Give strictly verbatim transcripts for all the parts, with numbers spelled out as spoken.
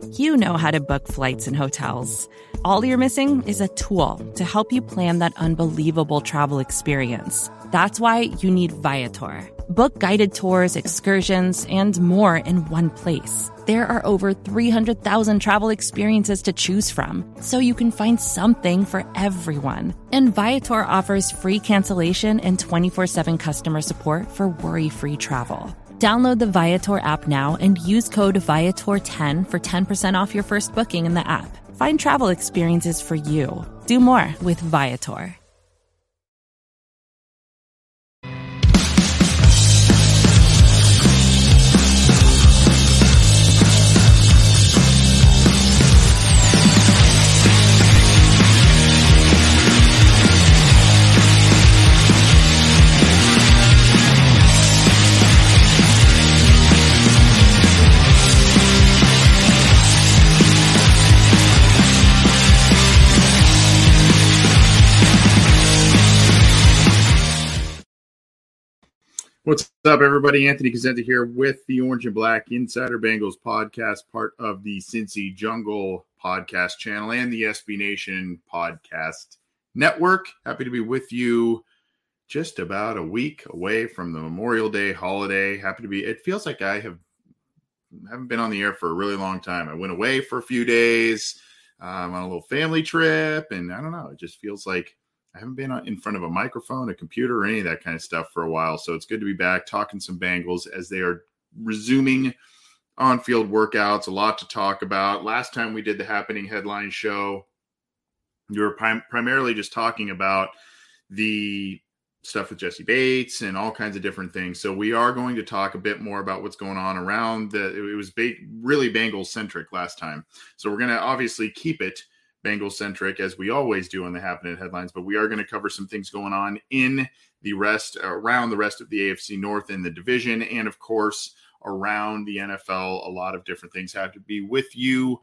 You know how to book flights and hotels. All you're missing is a tool to help you plan that unbelievable travel experience. That's why you need Viator. Book guided tours, excursions, and more in one place. There are over three hundred thousand travel experiences to choose from, so you can find something for everyone. And Viator offers free cancellation and twenty-four seven customer support for worry-free travel. Download the Viator app now and use code Viator ten for ten percent off your first booking in the app. Find travel experiences for you. Do more with Viator. What's up, everybody? Anthony Cosenza here with the Orange and Black Insider Bengals podcast, part of the Cincy Jungle podcast channel and the S B Nation podcast network. Happy to be with you just about a week away from the Memorial Day holiday. Happy to be. It feels like I have haven't been on the air for a really long time. I went away for a few days um, on a little family trip, and I don't know. It just feels like I haven't been in front of a microphone, a computer, or any of that kind of stuff for a while. So it's good to be back talking some Bengals as they are resuming on-field workouts. A lot to talk about. Last time we did the Happening Headline show, we were prim- primarily just talking about the stuff with Jesse Bates and all kinds of different things. So we are going to talk a bit more about what's going on around the, it was ba- really Bengals-centric last time. So we're going to obviously keep it Bengals-centric, as we always do on the Happening Headlines, but we are going to cover some things going on in the rest, around the rest of the A F C North in the division, and of course, around the N F L. A lot of different things have to be with you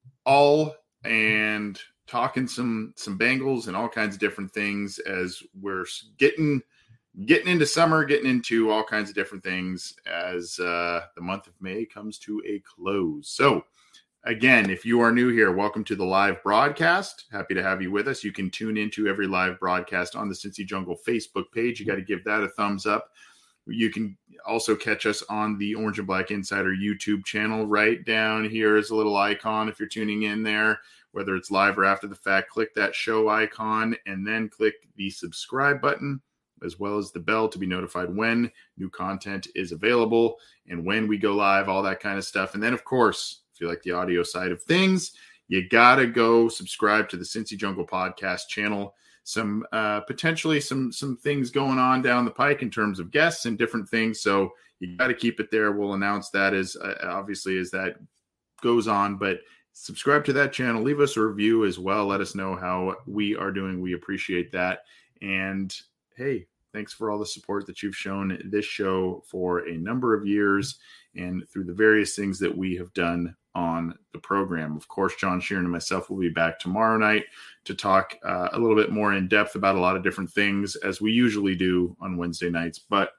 all and talking some some Bengals and all kinds of different things as we're getting getting into summer, getting into all kinds of different things as uh, the month of May comes to a close. So, again, if you are new here, welcome to the live broadcast. Happy to have you with us. You can tune into every live broadcast on the Cincy Jungle Facebook page. You got to give that a thumbs up. You can also catch us on the Orange and Black Insider YouTube channel. Right down here is a little icon if you're tuning in there, whether it's live or after the fact. Click that show icon and then click the subscribe button, as well as the bell to be notified when new content is available and when we go live, all that kind of stuff. And then, of course, you like the audio side of things, you gotta go subscribe to the Cincy Jungle podcast channel. Some uh, potentially some some things going on down the pike in terms of guests and different things. So you got to keep it there. We'll announce that as uh, obviously as that goes on. But subscribe to that channel. Leave us a review as well. Let us know how we are doing. We appreciate that. And hey, thanks for all the support that you've shown this show for a number of years and through the various things that we have done on the program. Of course, John Sheeran and myself will be back tomorrow night to talk uh, a little bit more in depth about a lot of different things, as we usually do on Wednesday nights. But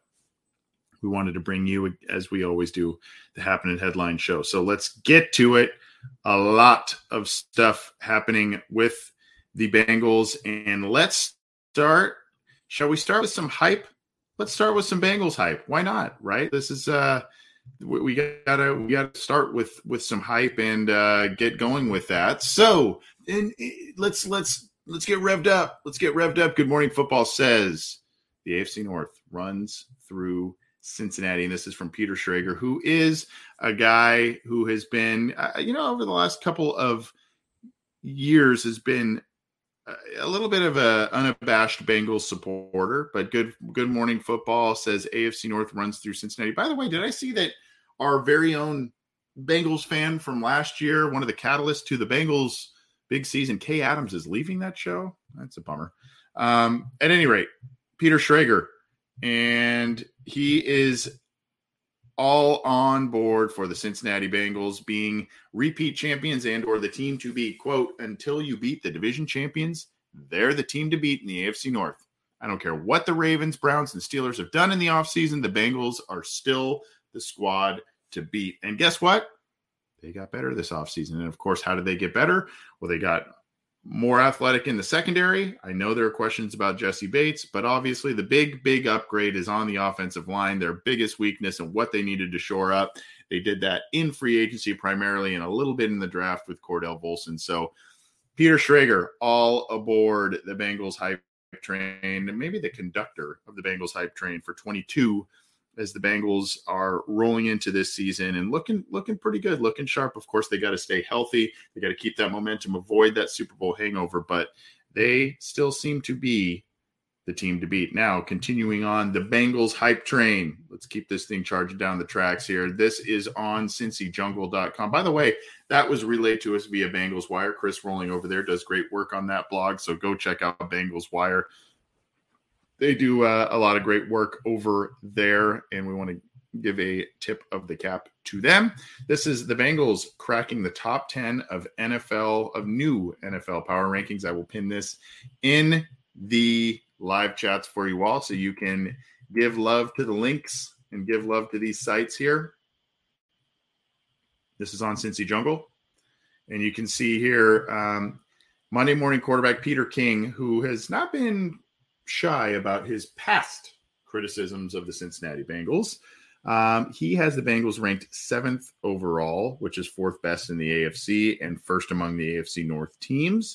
we wanted to bring you, as we always do, the Happening Headline show. So let's get to it. A lot of stuff happening with the Bengals. And let's start. Shall we start with some hype? Let's start with some Bengals hype. Why not, right? This is uh we gotta we gotta start with with some hype and uh get going with that. So and let's let's let's get revved up. Let's get revved up. Good Morning Football says the A F C North runs through Cincinnati, and this is from Peter Schrager, who is a guy who has been uh, you know over the last couple of years has been a little bit of a unabashed Bengals supporter, but good Good Morning Football says A F C North runs through Cincinnati. By the way, did I see that our very own Bengals fan from last year, one of the catalysts to the Bengals big season, Kay Adams, is leaving that show? That's a bummer. Um, at any rate, Peter Schrager, and he is all on board for the Cincinnati Bengals being repeat champions and or the team to beat. Quote, until you beat the division champions, they're the team to beat in the A F C North. I don't care what the Ravens, Browns, and Steelers have done in the offseason. The Bengals are still the squad to beat. And guess what? they got better this offseason. And of course, how did they get better? Well, they got more athletic in the secondary. I know there are questions about Jesse Bates, but obviously the big, big upgrade is on the offensive line, their biggest weakness and what they needed to shore up. They did that in free agency primarily and a little bit in the draft with Cordell Volson. So Peter Schrager, all aboard the Bengals hype train, and maybe the conductor of the Bengals hype train for twenty-two as the Bengals are rolling into this season and looking looking pretty good, looking sharp. Of course, they got to stay healthy. They got to keep that momentum, avoid that Super Bowl hangover, but they still seem to be the team to beat. Now, continuing on the Bengals hype train. Let's keep this thing charging down the tracks here. This is on Cincy Jungle dot com. By the way, that was relayed to us via Bengals Wire. Chris Rolling over there does great work on that blog, so go check out Bengals Wire. They do uh, a lot of great work over there, and we want to give a tip of the cap to them. This is the Bengals cracking the top ten of N F L, of new N F L power rankings. I will pin this in the live chats for you all so you can give love to the links and give love to these sites here. This is on Cincy Jungle. And you can see here um, Monday morning quarterback Peter King, who has not been shy about his past criticisms of the Cincinnati Bengals. Um, he has the Bengals ranked seventh overall, which is fourth best in the A F C and first among the A F C North teams.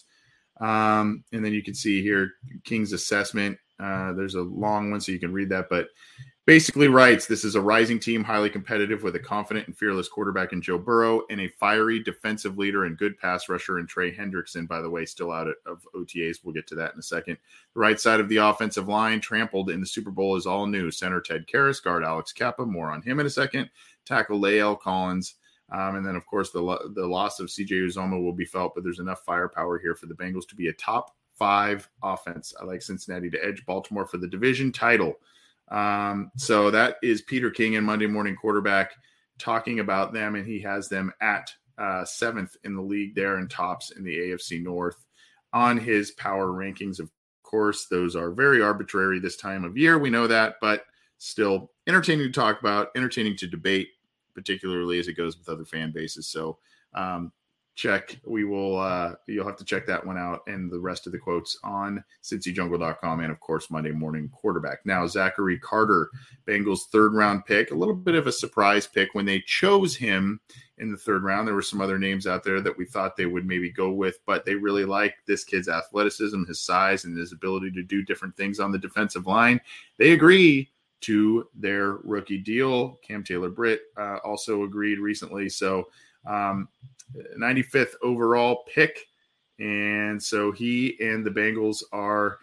Um, and then you can see here King's assessment. Uh, there's a long one, so you can read that, but basically writes, this is a rising team, highly competitive with a confident and fearless quarterback in Joe Burrow and a fiery defensive leader and good pass rusher in Trey Hendrickson, by the way, still out of O T As. We'll get to that in a second. The right side of the offensive line trampled in the Super Bowl is all new. Center Ted Karras, guard Alex Kappa, more on him in a second. Tackle Lael Collins. Um, and then, of course, the the loss of C J Uzomah will be felt, but there's enough firepower here for the Bengals to be a top five offense. I like Cincinnati to edge Baltimore for the division title. Um, so that is Peter King and Monday Morning Quarterback talking about them, and he has them at uh, seventh in the league there and tops in the A F C North on his power rankings. Of course, those are very arbitrary this time of year. We know that, but still entertaining to talk about, entertaining to debate, particularly as it goes with other fan bases. So um, check, we will, uh, you'll have to check that one out and the rest of the quotes on Cincy Jungle dot com and, of course, Monday Morning Quarterback. Now, Zachary Carter, Bengals third round pick, a little bit of a surprise pick. When they chose him in the third round, there were some other names out there that we thought they would maybe go with, but they really like this kid's athleticism, his size, and his ability to do different things on the defensive line. They agree to their rookie deal. Cam Taylor-Britt uh, also agreed recently. So um, ninety-fifth overall pick. And so he and the Bengals are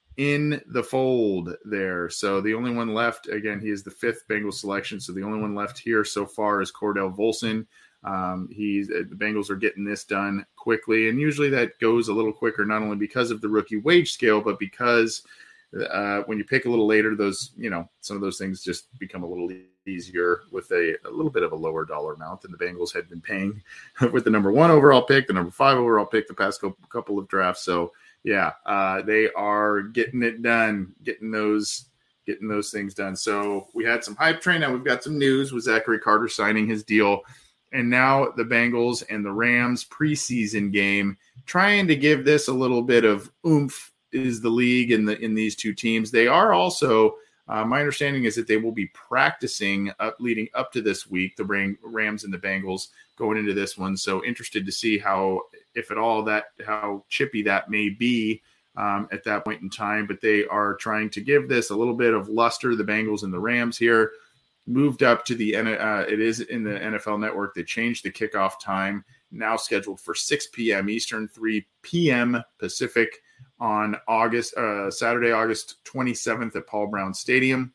in the fold there. So the only one left, again, he is the fifth Bengals selection. So the only one left here so far is Cordell Volson. Um, he's the Bengals are getting this done quickly. And usually that goes a little quicker, not only because of the rookie wage scale, but because Uh, when you pick a little later, those, you know, some of those things just become a little easier with a, a little bit of a lower dollar amount than the Bengals had been paying with the number one overall pick, the number five overall pick, the past couple of drafts. So yeah, uh, they are getting it done, getting those, getting those things done. So we had some hype train. Now we've got some news with Zachary Carter signing his deal. And now the Bengals and the Rams preseason game, trying to give this a little bit of oomph is the league in the in these two teams. They are also, uh, my understanding is that they will be practicing up leading up to this week, the Rams and the Bengals going into this one. So interested to see how, if at all, that how chippy that may be um, at that point in time. But they are trying to give this a little bit of luster. The Bengals and the Rams here moved up to the uh, it is in the N F L Network. They changed the kickoff time, now scheduled for six p.m. Eastern, three p.m. Pacific, on August, uh, Saturday, August twenty-seventh at Paul Brown Stadium.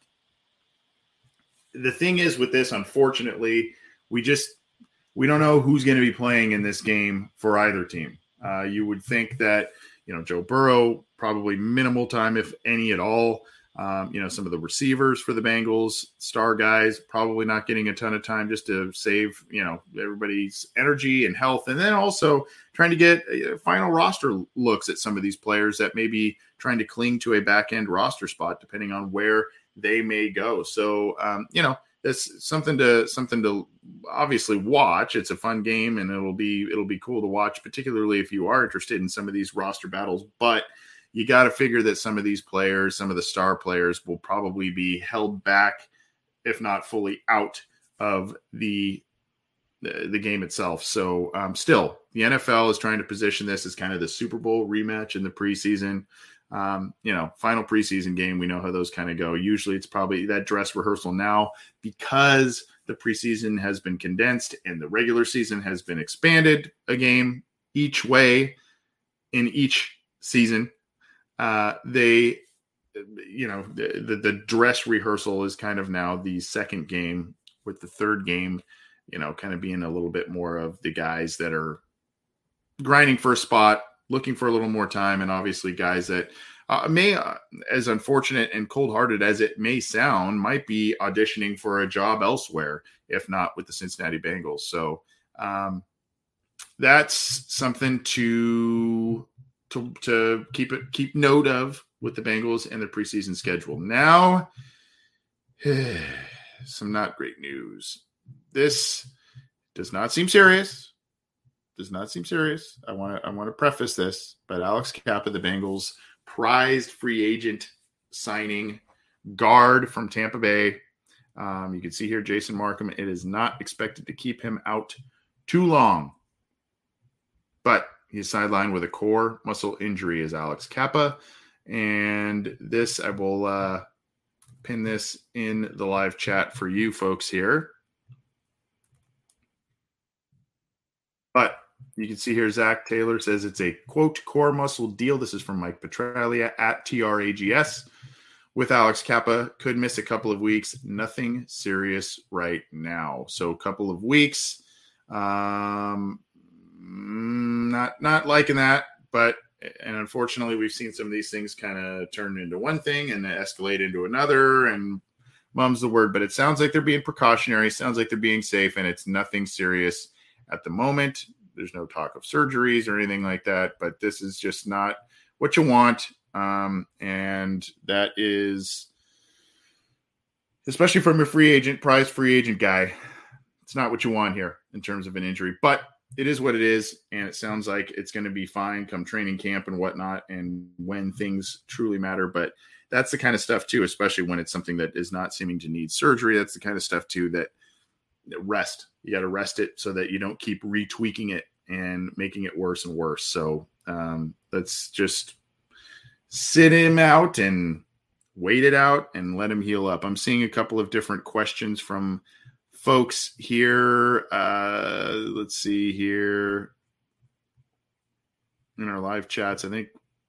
The thing is with this, unfortunately, we just, we don't know who's going to be playing in this game for either team. Uh, you would think that, you know, Joe Burrow, probably minimal time, if any at all. Um, you know, some of the receivers for the Bengals, star guys, probably not getting a ton of time just to save, you know, everybody's energy and health. And then also trying to get uh, final roster looks at some of these players that may be trying to cling to a back end roster spot, depending on where they may go. So, um, you know, This something to something to obviously watch. It's a fun game, and it'll be it'll be cool to watch, particularly if you are interested in some of these roster battles. But you got to figure that some of these players, some of the star players, will probably be held back, if not fully out of the the, the game itself. So um, still, the N F L is trying to position this as kind of the Super Bowl rematch in the preseason. Um, you know, final preseason game, we know how those kind of go. Usually it's probably that dress rehearsal now, because the preseason has been condensed and the regular season has been expanded a game each way in each season. Uh, they, you know, the, the, the dress rehearsal is kind of now the second game, with the third game, you know, kind of being a little bit more of the guys that are grinding for a spot, looking for a little more time, and obviously guys that uh, may, uh, as unfortunate and cold-hearted as it may sound, might be auditioning for a job elsewhere, if not with the Cincinnati Bengals. So um, that's something to to to keep it keep note of with the Bengals and their preseason schedule. Now, some not great news. This does not seem serious. Does not seem serious. I want to I want to preface this, but Alex Cappa, the Bengals' prized free agent signing guard from Tampa Bay. Um, you can see here Jason Markham. It is not expected to keep him out too long, but he's sidelined with a core muscle injury as Alex Cappa. And this, I will uh, pin this in the live chat for you folks here. But you can see here, Zach Taylor says it's a, quote, core muscle deal. This is from Mike Petralia at T R A G S. With Alex Cappa, could miss a couple of weeks. Nothing serious right now. So a couple of weeks. Um, not not liking that, but and unfortunately, we've seen some of these things kind of turn into one thing and escalate into another, and mum's the word. But it sounds like they're being precautionary. Sounds like they're being safe, and it's nothing serious at the moment. There's no talk of surgeries or anything like that, but this is just not what you want. Um, and that is, especially from a free agent, prize free agent guy, it's not what you want here in terms of an injury, but it is what it is. And it sounds like it's going to be fine come training camp and whatnot, and when things truly matter. But that's the kind of stuff too, especially when it's something that is not seeming to need surgery. That's the kind of stuff too that rest. You got to rest it so that you don't keep retweaking it and making it worse and worse. So um, let's just sit him out and wait it out and let him heal up. I'm seeing a couple of different questions from folks here. Uh, let's see here in our live chats. I think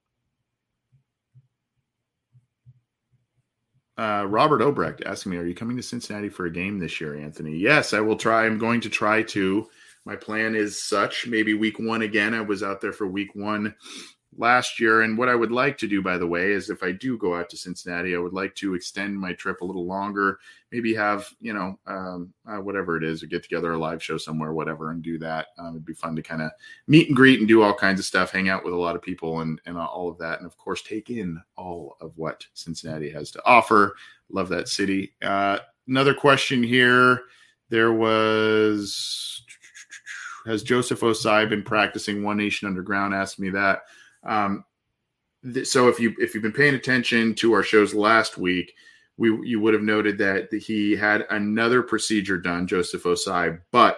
Uh, Robert Obrecht asking me, are you coming to Cincinnati for a game this year, Anthony? Yes, I will try. I'm going to try to. My plan is such. Maybe week one again. I was out there for week one last year. And what I would like to do, by the way, is if I do go out to Cincinnati, I would like to extend my trip a little longer. Maybe have, you know, um, uh, whatever it is, or get together a live show somewhere, whatever, and do that. Um, it'd be fun to kind of meet and greet and do all kinds of stuff, hang out with a lot of people and, and all of that. And, of course, take in all of what Cincinnati has to offer. Love that city. Uh, another question here. There was, has Joseph Osai been practicing One Nation Underground? Asked me that. Um, th- so if you, if you've been paying attention to our shows last week, we, you would have noted that he had another procedure done, Joseph Osai, but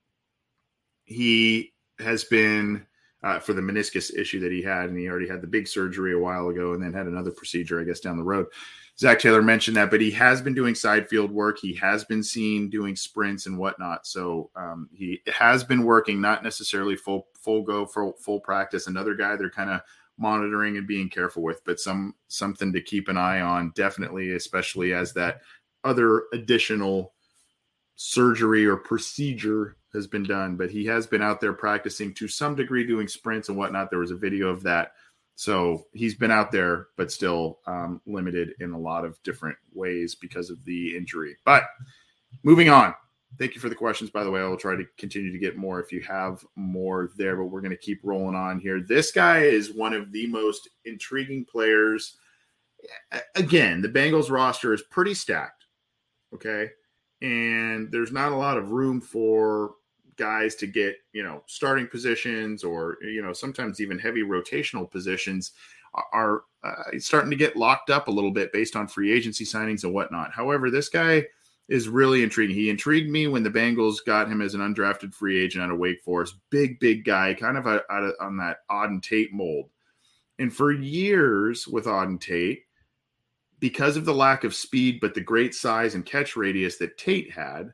he has been, uh, for the meniscus issue that he had, and he already had the big surgery a while ago and then had another procedure, I guess, down the road. Zach Taylor mentioned that, but he has been doing side field work. He has been seen doing sprints and whatnot. So um, he has been working, not necessarily full full go for full practice. Another guy they're kind of monitoring and being careful with, but some something to keep an eye on, definitely, especially as that other additional surgery or procedure has been done. But he has been out there practicing to some degree, doing sprints and whatnot. There was a video of that. So he's been out there, but still um, limited in a lot of different ways because of the injury. But moving on. Thank you for the questions, by the way. I will try to continue to get more if you have more there, but we're going to keep rolling on here. This guy is one of the most intriguing players. Again, the Bengals roster is pretty stacked, okay? and there's not a lot of room for guys to get, you know, starting positions or, you know, sometimes even heavy rotational positions are uh, starting to get locked up a little bit based on free agency signings and whatnot. However, this guy is really intriguing. He intrigued me when the Bengals got him as an undrafted free agent out of Wake Forest. Big, big guy, kind of a, a, on that Auden Tate mold. And for years with Auden Tate, because of the lack of speed, but the great size and catch radius that Tate had,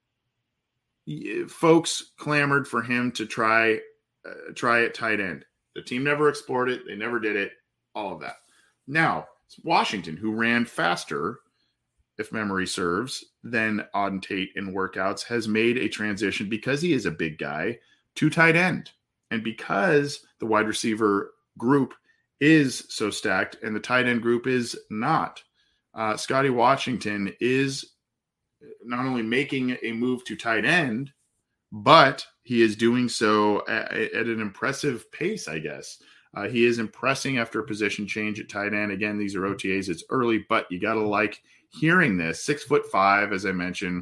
folks clamored for him to try uh, try at tight end. The team never explored it. They never did it. All of that. Now, it's Washington, who ran faster, if memory serves, than Auden Tate in workouts, has made a transition because he is a big guy to tight end. And because the wide receiver group is so stacked and the tight end group is not, uh, Scotty Washington is not only making a move to tight end, but he is doing so at, at an impressive pace, I guess. Uh, he is impressing after a position change at tight end. Again, these are O T As. It's early, but you got to like hearing this. Six foot five, as I mentioned.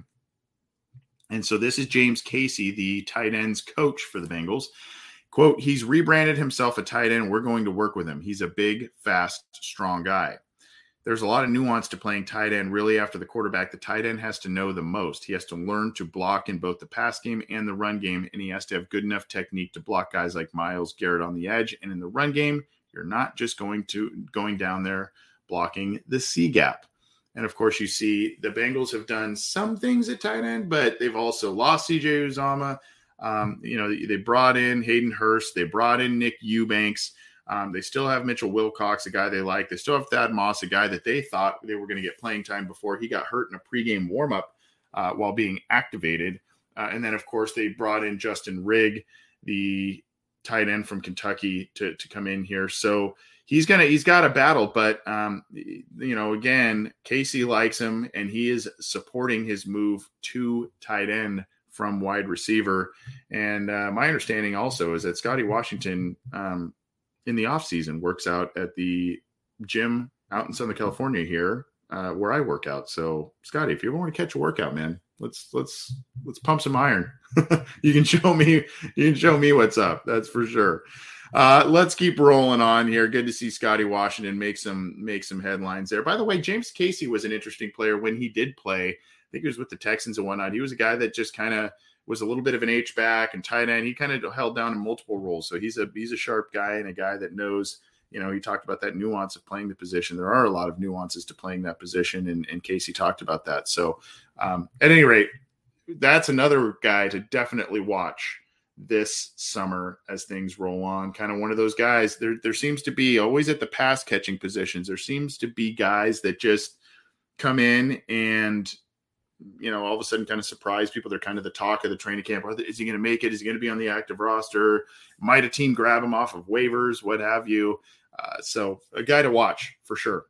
And so this is James Casey, the tight ends coach for the Bengals. Quote, he's rebranded himself a tight end. We're going to work with him. He's a big, fast, strong guy. There's a lot of nuance to playing tight end. Really, after the quarterback, the tight end has to know the most. He has to learn to block in both the pass game and the run game, and he has to have good enough technique to block guys like Myles Garrett on the edge. And in the run game, you're not just going to going down there blocking the C gap. And of course, you see the Bengals have done some things at tight end, but they've also lost C J Uzomah. Um, you know, they brought in Hayden Hurst. They brought in Nick Eubanks. Um, they still have Mitchell Wilcox, a guy they like. They still have Thad Moss, a guy that they thought they were going to get playing time before he got hurt in a pregame warmup uh, while being activated. Uh, and then, of course, they brought in Justin Rigg, the tight end from Kentucky, to to come in here. So he's gonna he's got a battle, but um, you know, again, Casey likes him, and he is supporting his move to tight end from wide receiver. And uh, my understanding also is that Scotty Washington um, in the offseason works out at the gym out in Southern California here uh, where I work out. So Scotty, if you ever want to catch a workout, man, let's, let's, let's pump some iron. You can show me, you can show me what's up. That's for sure. Uh, let's keep rolling on here. Good to see Scotty Washington make some, make some headlines there. By the way, James Casey was an interesting player when he did play. I think he was with the Texans and whatnot. He was a guy that just kind of was a little bit of an H-back and tight end. He kind of held down in multiple roles. So he's a he's a sharp guy and a guy that knows, you know, he talked about that nuance of playing the position. There are a lot of nuances to playing that position, and, and Casey talked about that. So um, at any rate, that's another guy to definitely watch this summer as things roll on. Kind of one of those guys. There, there seems to be always at the pass catching positions, there seems to be guys that just come in and, you know, all of a sudden kind of surprise people. They're kind of the talk of the training camp. Is he going to make it? Is he going to be on the active roster? Might a team grab him off of waivers, what have you? Uh, so a guy to watch for sure.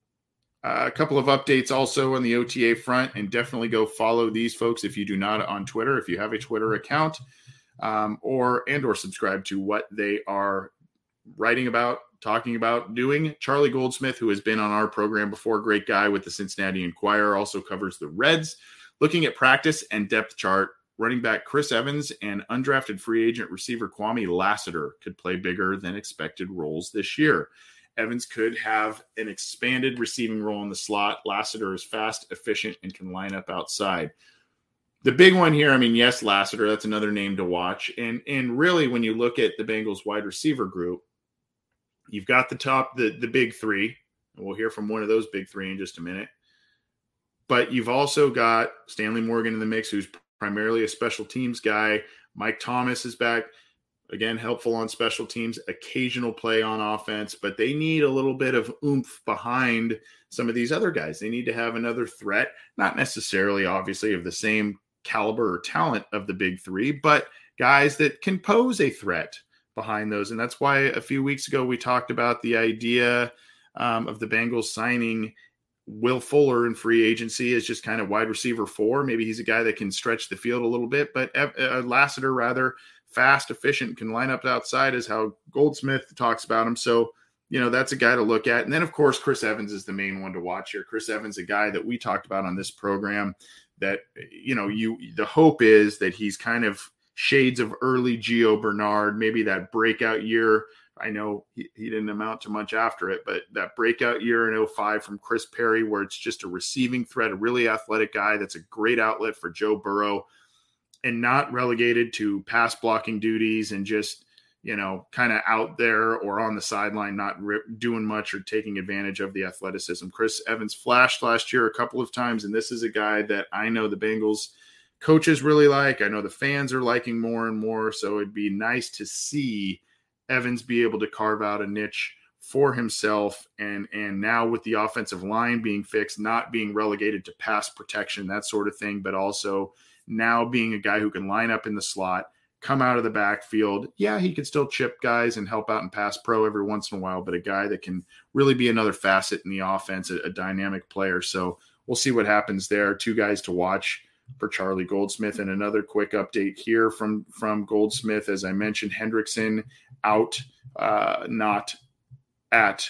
Uh, a couple of updates also on the O T A front, and definitely go follow these folks if you do not on Twitter, if you have a Twitter account, um, or and or subscribe to what they are writing about, talking about, doing. Charlie Goldsmith, who has been on our program before, great guy with the Cincinnati Enquirer, also covers the Reds. Looking at practice and depth chart, running back Chris Evans and undrafted free agent receiver Kwame Lassiter could play bigger than expected roles this year. Evans could have an expanded receiving role in the slot. Lassiter is fast, efficient, and can line up outside. The big one here, I mean, yes, Lassiter, that's another name to watch. And, and really, when you look at the Bengals wide receiver group, you've got the top, the, the big three, and we'll hear from one of those big three in just a minute. But you've also got Stanley Morgan in the mix, who's primarily a special teams guy. Mike Thomas is back, again, helpful on special teams, occasional play on offense, but they need a little bit of oomph behind some of these other guys. They need to have another threat, not necessarily, obviously, of the same caliber or talent of the big three, but guys that can pose a threat behind those. And that's why a few weeks ago we talked about the idea um, of the Bengals signing Will Fuller in free agency as just kind of wide receiver four. Maybe he's a guy that can stretch the field a little bit, but uh, Lassiter, rather fast, efficient, can line up outside, is how Goldsmith talks about him. So, you know, that's a guy to look at. And then, of course, Chris Evans is the main one to watch here. Chris Evans, a guy that we talked about on this program that, you know, you the hope is that he's kind of shades of early Gio Bernard, maybe that breakout year. I know he, he didn't amount to much after it, but that breakout year in oh five from Chris Perry, where it's just a receiving threat, a really athletic guy that's a great outlet for Joe Burrow and not relegated to pass blocking duties and just, you know, kind of out there or on the sideline, not rip, doing much or taking advantage of the athleticism. Chris Evans flashed last year a couple of times, and this is a guy that I know the Bengals coaches really like. I know the fans are liking more and more, so it'd be nice to see Evans be able to carve out a niche for himself. And, and now with the offensive line being fixed, not being relegated to pass protection, that sort of thing, but also now being a guy who can line up in the slot, come out of the backfield. Yeah, he can still chip guys and help out in pass pro every once in a while, but a guy that can really be another facet in the offense, a, a dynamic player. So we'll see what happens there. Two guys to watch for Charlie Goldsmith. And another quick update here from, from Goldsmith. As I mentioned, Hendrickson out, uh, not at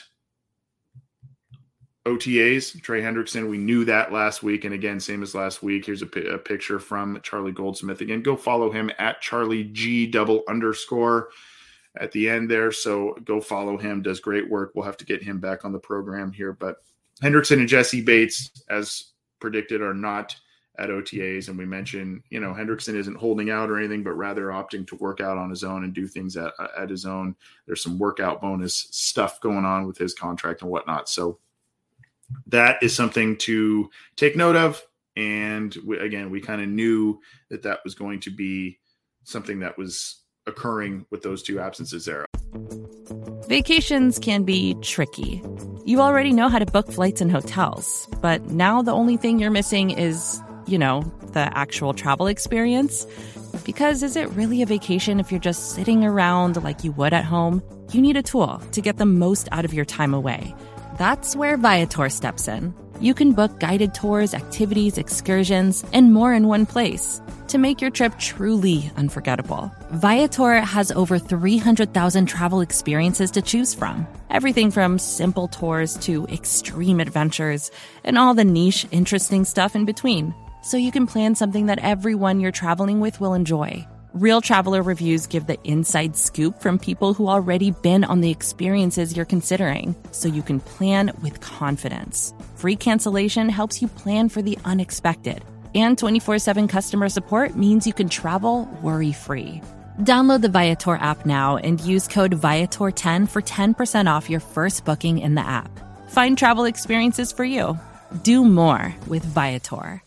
O T As. Trey Hendrickson, we knew that last week. And again, same as last week, here's a, p- a picture from Charlie Goldsmith. Again, go follow him at Charlie G double underscore at the end there. So go follow him. Does great work. We'll have to get him back on the program here. But Hendrickson and Jesse Bates, as predicted, are not at O T As. And we mentioned, you know, Hendrickson isn't holding out or anything, but rather opting to work out on his own and do things at, at his own. There's some workout bonus stuff going on with his contract and whatnot. So that is something to take note of. And we, again, we kind of knew that that was going to be something that was occurring with those two absences there. Vacations can be tricky. You already know how to book flights and hotels, but now the only thing you're missing is, you know, the actual travel experience. Because is it really a vacation if you're just sitting around like you would at home? You need a tool to get the most out of your time away. That's where Viator steps in. You can book guided tours, activities, excursions, and more in one place to make your trip truly unforgettable. Viator has over three hundred thousand travel experiences to choose from. Everything from simple tours to extreme adventures and all the niche, interesting stuff in between. So you can plan something that everyone you're traveling with will enjoy. Real traveler reviews give the inside scoop from people who already been on the experiences you're considering, so you can plan with confidence. Free cancellation helps you plan for the unexpected. And twenty-four seven customer support means you can travel worry-free. Download the Viator app now and use code Viator ten for ten percent off your first booking in the app. Find travel experiences for you. Do more with Viator.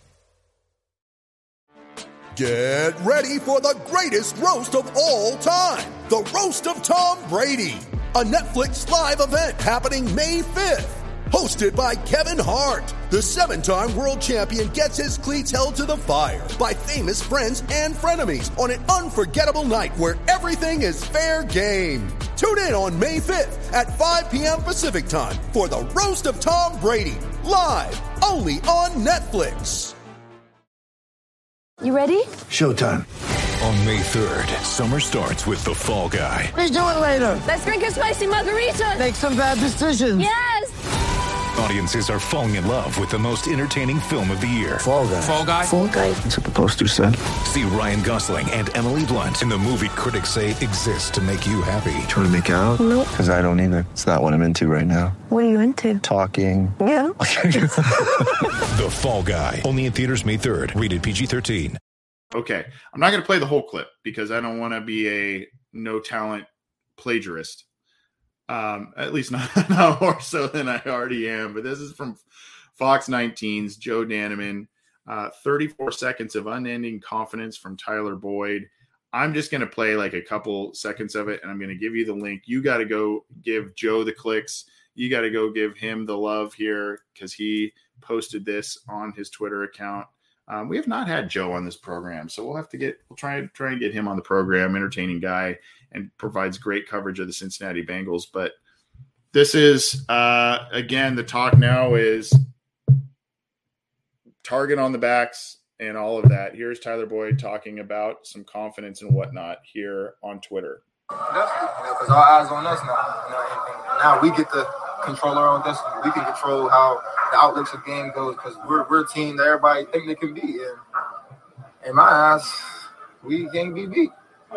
Get ready for the greatest roast of all time, the Roast of Tom Brady, a Netflix live event happening May fifth. Hosted by Kevin Hart, the seven-time world champion gets his cleats held to the fire by famous friends and frenemies on an unforgettable night where everything is fair game. Tune in on May fifth at five p.m. Pacific time for the Roast of Tom Brady, live only on Netflix. You ready? Showtime. On May third, summer starts with The Fall Guy. Let's do it later. Let's drink a spicy margarita. Make some bad decisions. Yes! Audiences are falling in love with the most entertaining film of the year. Fall Guy. Fall Guy? Fall Guy. That's what the poster said. See Ryan Gosling and Emily Blunt in the movie critics say exists to make you happy. Trying to make it out? Nope. Because I don't either. It's not what I'm into right now. What are you into? Talking. Yeah. The Fall Guy. Only in theaters May third. Rated P G thirteen. Okay. I'm not going to play the whole clip because I don't want to be a no talent plagiarist. Um, at least not, not more so than I already am. But this is from Fox nineteen's Joe Daneman. Uh, thirty-four seconds of unending confidence from Tyler Boyd. I'm just going to play like a couple seconds of it, and I'm going to give you the link. You got to go give Joe the clicks. You got to go give him the love here because he posted this on his Twitter account. Um, we have not had Joe on this program, so we'll have to get, we'll try, try and get him on the program. Entertaining guy and provides great coverage of the Cincinnati Bengals. But this is, uh, again, the talk now is target on the backs and all of that. Here's Tyler Boyd talking about some confidence and whatnot here on Twitter. Definitely, because our eyes on us now. You know, and, and now we get to control our own destiny. We can control how the outlooks of game goes, because we're we're a team that everybody think they can beat. And in my eyes, we can't be beat.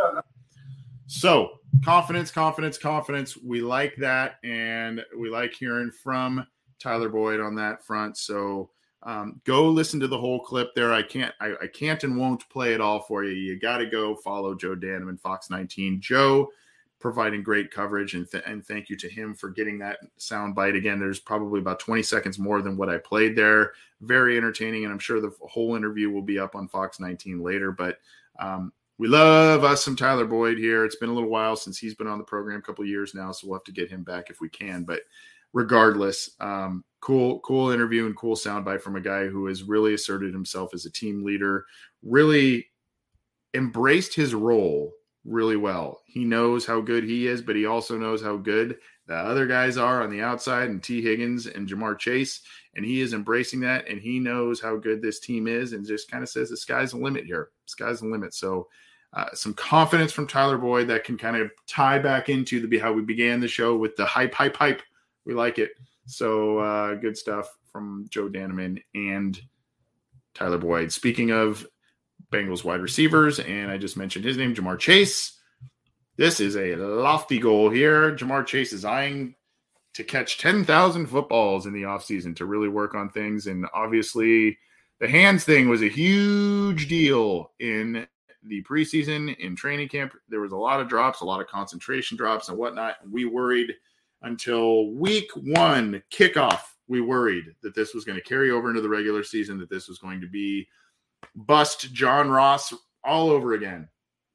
So confidence, confidence, confidence. We like that, and we like hearing from Tyler Boyd on that front. So um, go listen to the whole clip there. I can't, I, I can't and won't play it all for you. You got to go follow Joe Danneman, Fox nineteen. Joe providing great coverage, and, th- and thank you to him for getting that sound bite. Again, there's probably about twenty seconds more than what I played there. Very entertaining, and I'm sure the whole interview will be up on Fox nineteen later. But um, we love us some Tyler Boyd here. It's been a little while since he's been on the program, a couple of years now, so we'll have to get him back if we can. But regardless, um, cool, cool interview and cool soundbite from a guy who has really asserted himself as a team leader, really embraced his role really well. He knows how good he is, but he also knows how good the other guys are on the outside, and T. Higgins and Jamar Chase, and he is embracing that, and he knows how good this team is, and just kind of says the sky's the limit here. Sky's the limit. So uh, some confidence from Tyler Boyd that can kind of tie back into the how we began the show with the hype, hype, hype. We like it. So uh, good stuff from Joe Danneman and Tyler Boyd. Speaking of Bengals wide receivers, and I just mentioned his name, Jamar Chase. This is a lofty goal here. Jamar Chase is eyeing to catch ten thousand footballs in the offseason to really work on things. And obviously the hands thing was a huge deal in the preseason, in training camp. There was a lot of drops, a lot of concentration drops and whatnot. We worried until week one kickoff. We worried that this was going to carry over into the regular season, that this was going to be bust John Ross all over again.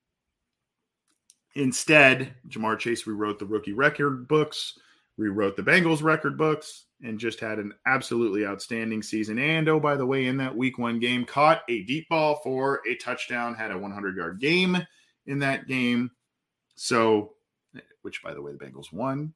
Instead, Jamar Chase rewrote the rookie record books, rewrote the Bengals record books, and just had an absolutely outstanding season. And, oh, by the way, in that week one game, caught a deep ball for a touchdown, had a hundred-yard game in that game. So, which, by the way, the Bengals won.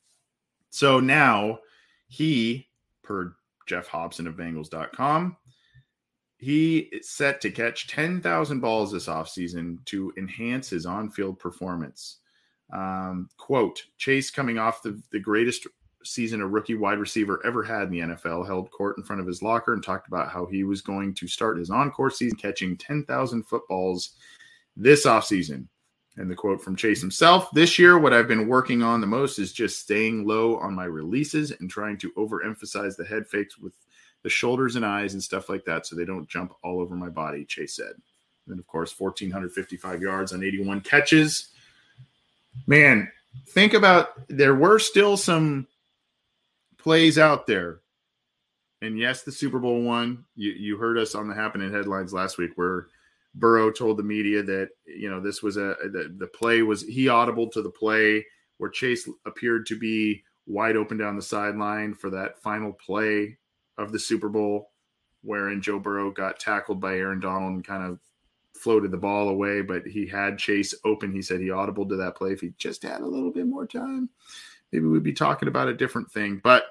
So now he, per Jeff Hobson of Bengals dot com, he is set to catch ten thousand balls this offseason to enhance his on-field performance. Um, quote, Chase, coming off the, the greatest season a rookie wide receiver ever had in the N F L, held court in front of his locker and talked about how he was going to start his encore season catching ten thousand footballs this offseason. And the quote from Chase himself, this year, what I've been working on the most is just staying low on my releases and trying to overemphasize the head fakes with the shoulders and eyes and stuff like that so they don't jump all over my body, Chase said. And then, of course, one thousand four hundred fifty-five yards on eighty-one catches. Man, think about, there were still some plays out there. And yes, the Super Bowl one, you, you heard us on the Happening Headlines last week where Burrow told the media that, you know, this was a, the, the play was, he audibled to the play where Chase appeared to be wide open down the sideline for that final play of the Super Bowl, wherein Joe Burrow got tackled by Aaron Donald and kind of floated the ball away, but he had Chase open. He said he audibled to that play. If he just had a little bit more time, maybe we'd be talking about a different thing. But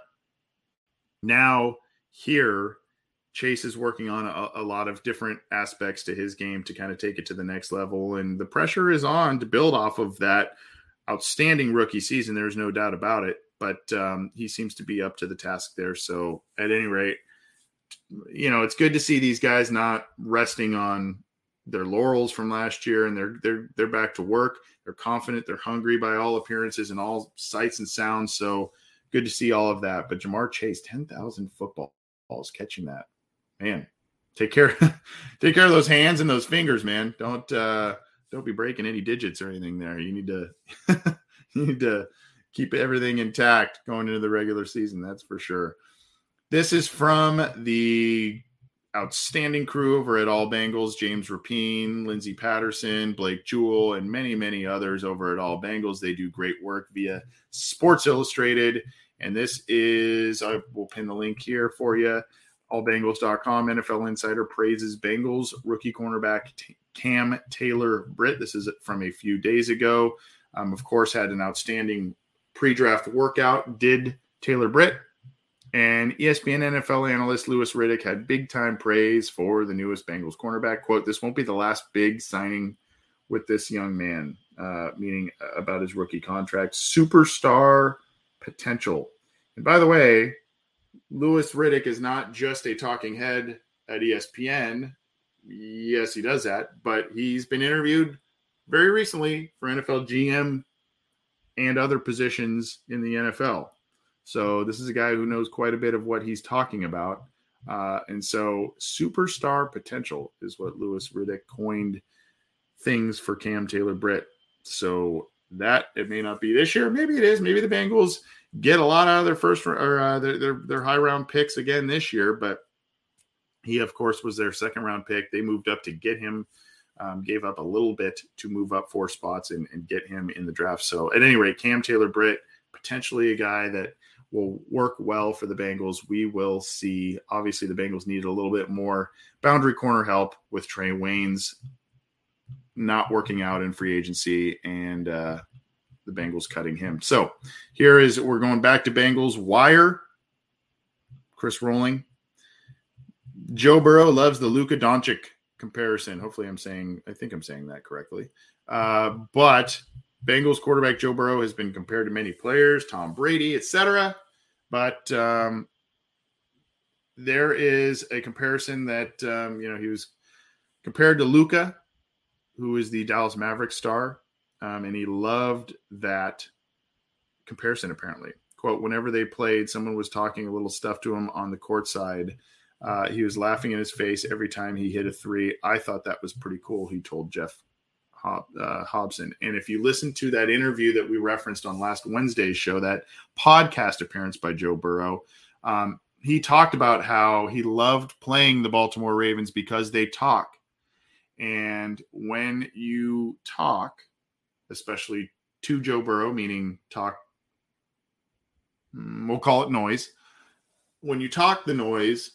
now here, Chase is working on a, a lot of different aspects to his game to kind of take it to the next level. And the pressure is on to build off of that outstanding rookie season. There's no doubt about it. But um, he seems to be up to the task there. So at any rate, you know, it's good to see these guys not resting on their laurels from last year, and they're they're they're back to work. They're confident. They're hungry by all appearances and all sights and sounds. So good to see all of that. But Jamar Chase, ten thousand footballs, catching that, man. Take care, take care of those hands and those fingers, man. Don't uh, don't be breaking any digits or anything there. You need to you need to. keep everything intact going into the regular season. That's for sure. This is from the outstanding crew over at All Bengals, James Rapine, Lindsey Patterson, Blake Jewell, and many, many others over at All Bengals. They do great work via Sports Illustrated. And this is, I will pin the link here for you, all bengals dot com. N F L Insider praises Bengals rookie cornerback Cam Taylor-Britt. This is from a few days ago. Um, of course, had an outstanding pre-draft workout, did Taylor-Britt, and E S P N N F L analyst Louis Riddick had big-time praise for the newest Bengals cornerback. Quote, this won't be the last big signing with this young man, uh, meaning about his rookie contract. Superstar potential. And by the way, Louis Riddick is not just a talking head at E S P N. Yes, he does that, but he's been interviewed very recently for N F L G M and other positions in the N F L. So this is a guy who knows quite a bit of what he's talking about. Uh, and so superstar potential is what Louis Riddick coined things for Cam Taylor-Britt. So that it may not be this year. Maybe it is. Maybe the Bengals get a lot out of their first or uh, their, their, their high round picks again this year, but he, of course, was their second round pick. They moved up to get him, um, gave up a little bit to move up four spots and, and get him in the draft. So at any rate, Cam Taylor-Britt, potentially a guy that will work well for the Bengals. We will see. Obviously, the Bengals needed a little bit more boundary corner help with Trey Waynes not working out in free agency and uh, the Bengals cutting him. So here is, we're going back to Bengals Wire. Chris Rolling. Joe Burrow loves the Luka Doncic comparison. Hopefully I'm saying, I think I'm saying that correctly. Uh, but Bengals quarterback Joe Burrow has been compared to many players, Tom Brady, et cetera. But um, there is a comparison that, um, you know, he was compared to Luka, who is the Dallas Mavericks star. Um, and he loved that comparison, apparently. Quote, whenever they played, someone was talking a little stuff to him on the court side. Uh, he was laughing in his face every time he hit a three. I thought that was pretty cool, he told Jeff Hob, uh, Hobson. And if you listen to that interview that we referenced on last Wednesday's show, that podcast appearance by Joe Burrow, um, he talked about how he loved playing the Baltimore Ravens because they talk. And when you talk, especially to Joe Burrow, meaning talk, we'll call it noise. When you talk the noise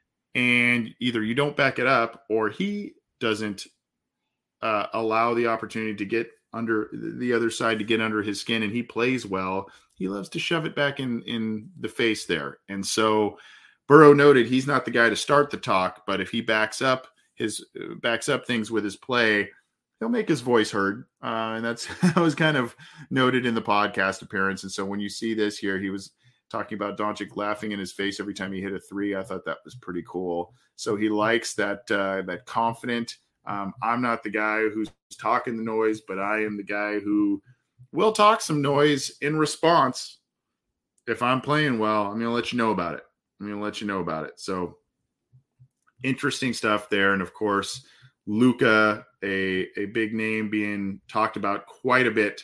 and either you don't back it up or he doesn't uh, allow the opportunity to get under the other side, to get under his skin, and he plays well, he loves to shove it back in, in the face there. And so Burrow noted he's not the guy to start the talk, but if he backs up his backs up things with his play, he'll make his voice heard. Uh, and that's that was kind of noted in the podcast appearance. And so when you see this here, he was talking about Doncic laughing in his face every time he hit a three. I thought that was pretty cool. So he likes that uh, that confident. Um, I'm not the guy who's talking the noise, but I am the guy who will talk some noise in response. If I'm playing well, I'm going to let you know about it. I'm going to let you know about it. So interesting stuff there. And of course, Luka, a, a big name being talked about quite a bit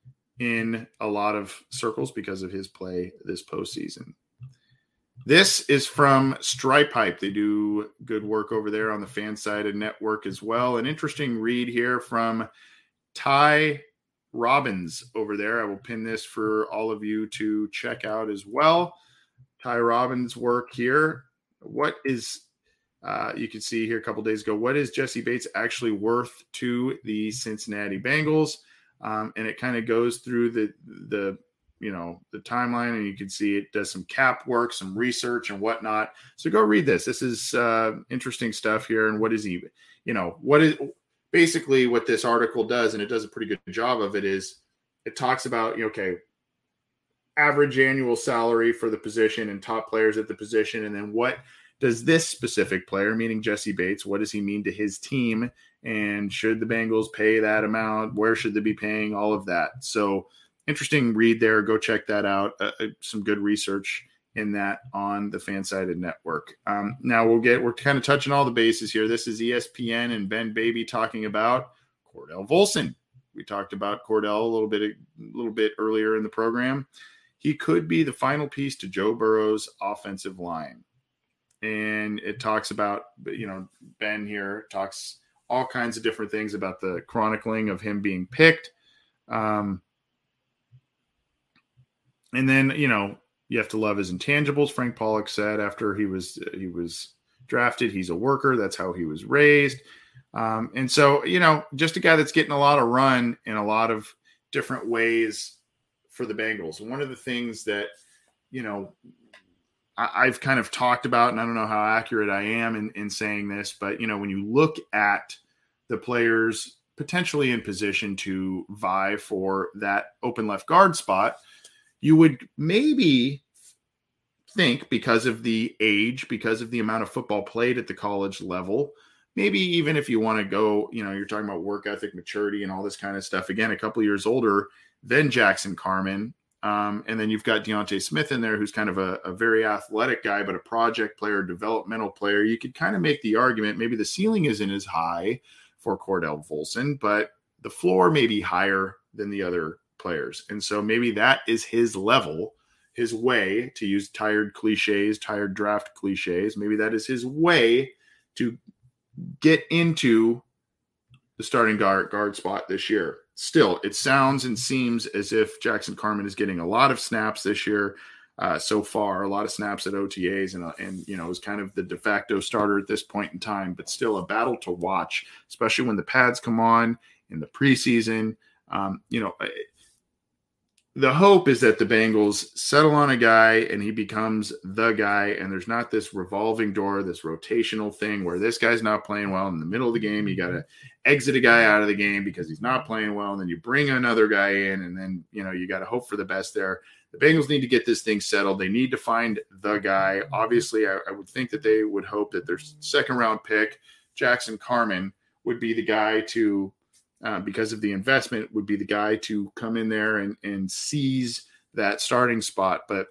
in a lot of circles because of his play this postseason. This is from Stripe Hype. They do good work over there on the fan-sided network as well. An interesting read here from Ty Robbins over there. I will pin this for all of you to check out as well. Ty Robbins' work here. What is Uh, you can see here a couple days ago, what is Jessie Bates actually worth to the Cincinnati Bengals? Um, and it kind of goes through the, the, you know, the timeline, and you can see it does some cap work, some research and whatnot. So go read this. This is uh, interesting stuff here. And what is he, you know, what is basically what this article does, and it does a pretty good job of it, is it talks about, you know, okay, average annual salary for the position and top players at the position. And then what does this specific player, meaning Jessie Bates, what does he mean to his team? And should the Bengals pay that amount? Where should they be paying? All of that. So interesting read there. Go check that out. Uh, some good research in that on the Fansided Network. Um, now we'll get, we're kind of touching all the bases here. This is E S P N and Ben Baby talking about Cordell Volson. We talked about Cordell a little bit, a little bit earlier in the program. He could be the final piece to Joe Burrow's offensive line. And it talks about, you know, Ben here talks all kinds of different things about the chronicling of him being picked. Um, and then, you know, you have to love his intangibles. Frank Pollock said after he was, he was drafted, he's a worker. That's how he was raised. Um, and so, you know, just a guy that's getting a lot of run in a lot of different ways for the Bengals. One of the things that, you know, I've kind of talked about, and I don't know how accurate I am in, in saying this, but, you know, when you look at the players potentially in position to vie for that open left guard spot, you would maybe think because of the age, because of the amount of football played at the college level, maybe even if you want to go, you know, you're talking about work ethic, maturity, and all this kind of stuff. Again, a couple of years older than Jackson Carman. Um, and then you've got Deontay Smith in there, who's kind of a, a very athletic guy, but a project player, developmental player. You could kind of make the argument maybe the ceiling isn't as high for Cordell Volson, but the floor may be higher than the other players. And so maybe that is his level, his way, to use tired cliches, tired draft cliches. Maybe that is his way to get into the starting guard, guard spot this year. Still, it sounds and seems as if Jackson Carman is getting a lot of snaps this year uh, so far, a lot of snaps at O T As, and, uh, and you know, is kind of the de facto starter at this point in time, but still a battle to watch, especially when the pads come on in the preseason. Um, you know, the hope is that the Bengals settle on a guy and he becomes the guy, and there's not this revolving door, this rotational thing where this guy's not playing well in the middle of the game. You got to exit a guy out of the game because he's not playing well, and then you bring another guy in, and then, you know, you got to hope for the best there. The Bengals need to get this thing settled. They need to find the guy. Obviously, I, I would think that they would hope that their second round pick, Jackson Carman, would be the guy to, Uh, because of the investment, would be the guy to come in there and, and seize that starting spot. But,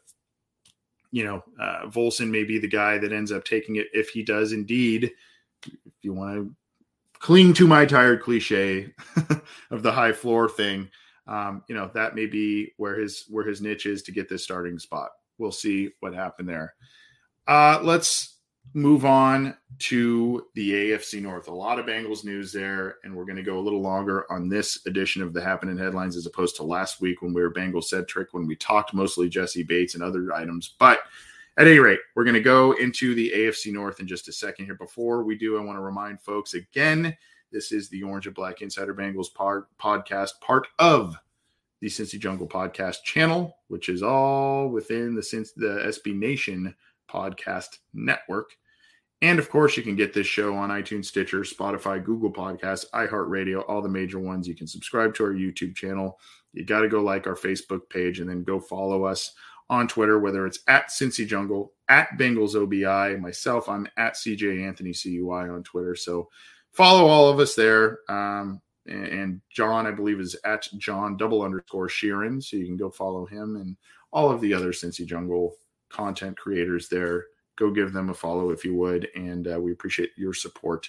you know, uh, Volson may be the guy that ends up taking it if he does indeed, if you want to cling to my tired cliche of the high floor thing, um, you know, that may be where his, where his niche is to get this starting spot. We'll see what happened there. Uh, let's move on to the A F C North. A lot of Bengals news there, and we're going to go a little longer on this edition of the Happening Headlines as opposed to last week when we were Bengals-centric, when we talked mostly Jesse Bates and other items. But at any rate, we're going to go into the A F C North in just a second here. Before we do, I want to remind folks again, this is the Orange and Black Insider Bengals pod- podcast, part of the Cincy Jungle podcast channel, which is all within the, Cincy, the S B Nation podcast network. And of course, you can get this show on iTunes, Stitcher, Spotify, Google Podcasts, iHeartRadio, all the major ones. You can subscribe to our YouTube channel. You got to go like our Facebook page and then go follow us on Twitter, whether it's at Cincy Jungle, at Bengals O B I. Myself, I'm at C J Anthony C U I on Twitter. So follow all of us there. Um, and, and John, I believe, is at John double underscore Sheeran. So you can go follow him and all of the other Cincy Jungle content creators there. Go give them a follow if you would, and uh, we appreciate your support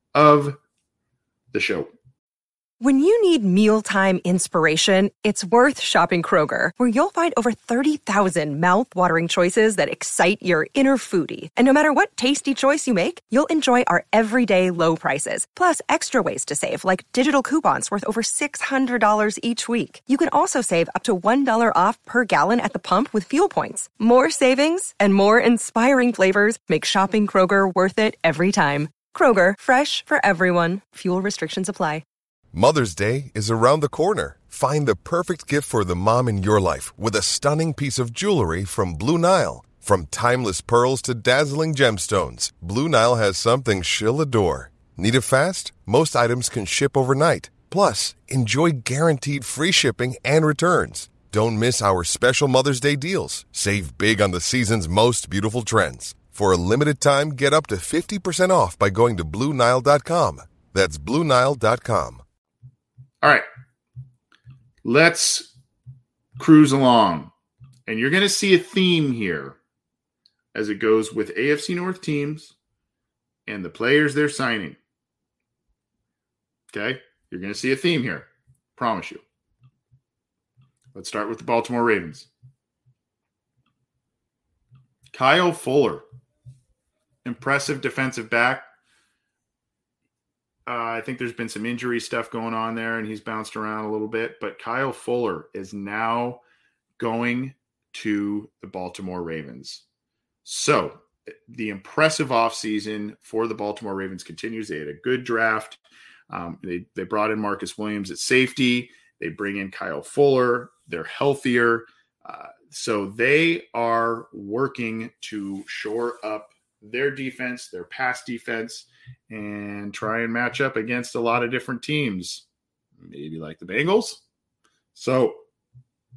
of the show. When you need mealtime inspiration, it's worth shopping Kroger, where you'll find over thirty thousand mouth-watering choices that excite your inner foodie. And no matter what tasty choice you make, you'll enjoy our everyday low prices, plus extra ways to save, like digital coupons worth over six hundred dollars each week. You can also save up to one dollar off per gallon at the pump with fuel points. More savings and more inspiring flavors make shopping Kroger worth it every time. Kroger, fresh for everyone. Fuel restrictions apply. Mother's Day is around the corner. Find the perfect gift for the mom in your life with a stunning piece of jewelry from Blue Nile. From timeless pearls to dazzling gemstones, Blue Nile has something she'll adore. Need it fast? Most items can ship overnight. Plus, enjoy guaranteed free shipping and returns. Don't miss our special Mother's Day deals. Save big on the season's most beautiful trends. For a limited time, get up to fifty percent off by going to Blue Nile dot com. That's Blue Nile dot com. All right, let's cruise along. And you're going to see a theme here as it goes with A F C North teams and the players they're signing. Okay? You're going to see a theme here. Promise you. Let's start with the Baltimore Ravens. Kyle Fuller. Impressive defensive back. Uh, I think there's been some injury stuff going on there, and he's bounced around a little bit. But Kyle Fuller is now going to the Baltimore Ravens. So the impressive offseason for the Baltimore Ravens continues. They had a good draft. Um, they, they brought in Marcus Williams at safety. They bring in Kyle Fuller. They're healthier. Uh, so they are working to shore up their defense, their pass defense, and try and match up against a lot of different teams, maybe like the Bengals. So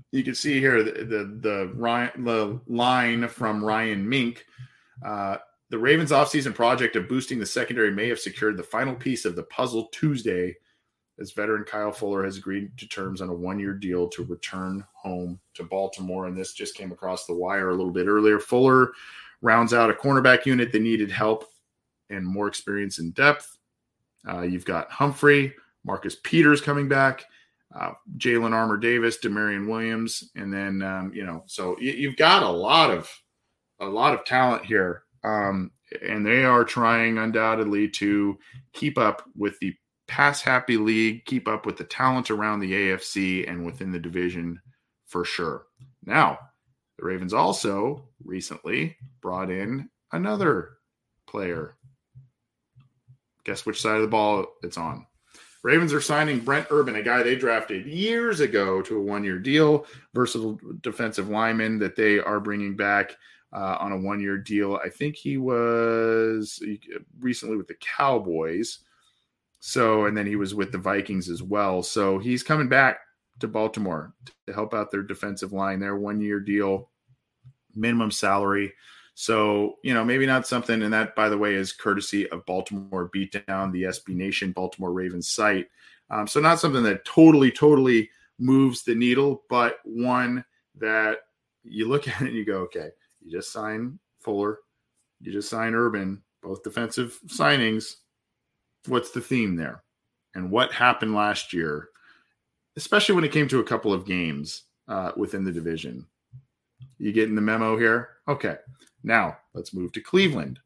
you can see here the the the, Ryan, the line from Ryan Mink. Uh, the Ravens offseason project of boosting the secondary may have secured the final piece of the puzzle Tuesday, as veteran Kyle Fuller has agreed to terms on a one-year deal to return home to Baltimore. And this just came across the wire a little bit earlier. Fuller rounds out a cornerback unit that needed help and more experience in depth. Uh, you've got Humphrey, Marcus Peters coming back, uh, Jalen Armour Davis, Demarion Williams, and then um, you know, so you, you've got a lot of a lot of talent here, um, and they are trying undoubtedly to keep up with the pass-happy league, keep up with the talent around the A F C and within the division for sure. Now, the Ravens also recently brought in another player. Guess which side of the ball it's on. Ravens are signing Brent Urban, a guy they drafted years ago, to a one-year deal. Versatile defensive lineman that they are bringing back uh, on a one-year deal. I think he was recently with the Cowboys. So, and then he was with the Vikings as well. So he's coming back to Baltimore to help out their defensive line. Their one-year deal, minimum salary. So, you know, maybe not something, and that, by the way, is courtesy of Baltimore Beatdown, the S B Nation Baltimore Ravens site. Um, so not something that totally, totally moves the needle, but one that you look at it and you go, okay, you just signed Fuller, you just signed Urban, both defensive signings. What's the theme there? And what happened last year, especially when it came to a couple of games uh, within the division? You getting the memo here? Okay. Now, let's move to Cleveland.